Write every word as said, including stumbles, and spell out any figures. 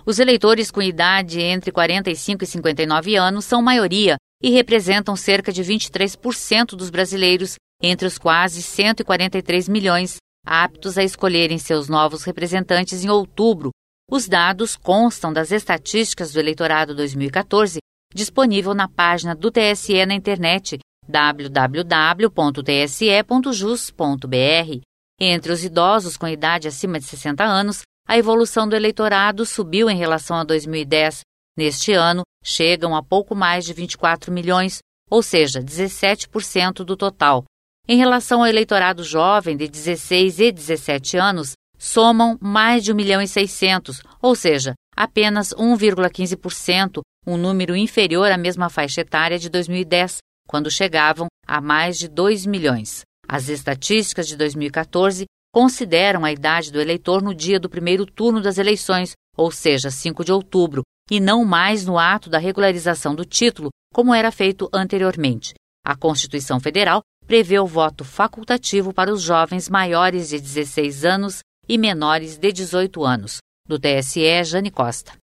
Os eleitores com idade entre quarenta e cinco e cinquenta e nove anos são maioria e representam cerca de vinte e três por cento dos brasileiros, entre os quase cento e quarenta e três milhões aptos a escolherem seus novos representantes em outubro. Os dados constam das estatísticas do eleitorado dois mil e quatorze, disponível na página do T S E na internet w w w ponto t s e ponto jus ponto b r. Entre os idosos com idade acima de sessenta anos, a evolução do eleitorado subiu em relação a dois mil e dez. Neste ano, chegam a pouco mais de vinte e quatro milhões, ou seja, dezessete por cento do total. Em relação ao eleitorado jovem de dezesseis e dezessete anos, somam mais de um milhão e seiscentos, ou seja, apenas um vírgula quinze por cento, um número inferior à mesma faixa etária de dois mil e dez, quando chegavam a mais de dois milhões. As estatísticas de dois mil e quatorze consideram a idade do eleitor no dia do primeiro turno das eleições, ou seja, cinco de outubro, e não mais no ato da regularização do título, como era feito anteriormente. A Constituição Federal prevê o voto facultativo para os jovens maiores de dezesseis anos e menores de dezoito anos. Do T S E, Jane Costa.